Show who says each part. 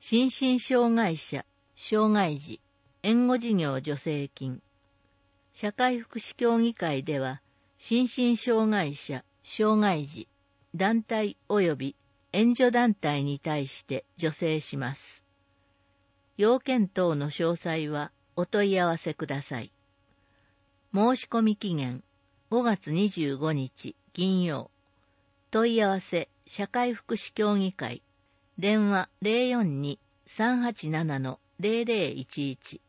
Speaker 1: 心身障害者、障害児、援護事業助成金。社会福祉協議会では、心身障害者、障害児、団体及び援助団体に対して助成します。要件等の詳細はお問い合わせください。申し込み期限5月25日金曜。問い合わせ社会福祉協議会。電話 042-387-0011